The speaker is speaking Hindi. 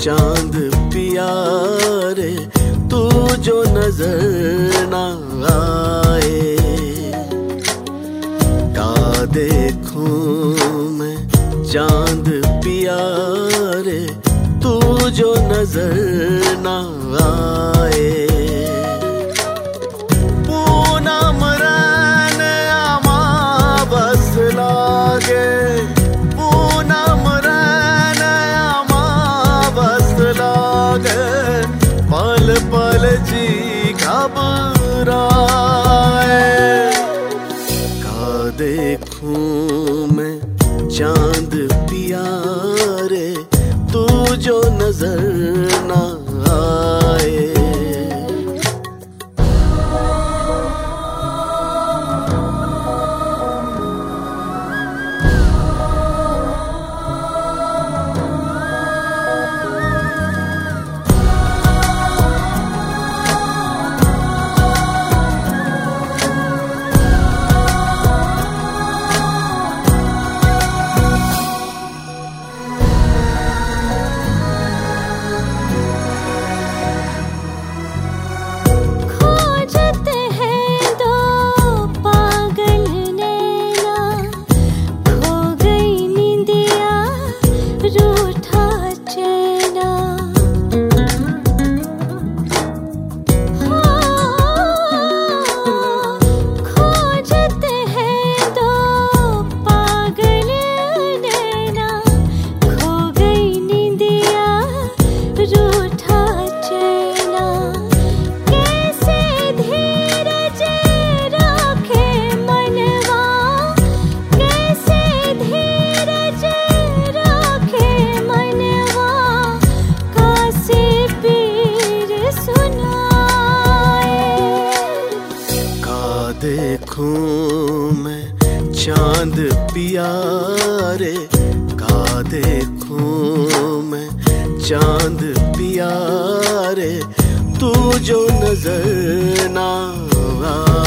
चांद पिया रे तू जो नजर ना आए। का देखूं मैं चांद पिया रे तू जो नजर ना आए। पूनम रैन अमावस लागे, पूनम रैन अमावस लागे, पल पल जी घबराए। का देखूं मैं चांद पिया रे तू जो नजर ना आए। देखूं मैं चांद पिया रे, का देखूं मैं चांद पिया रे तू जो नजर ना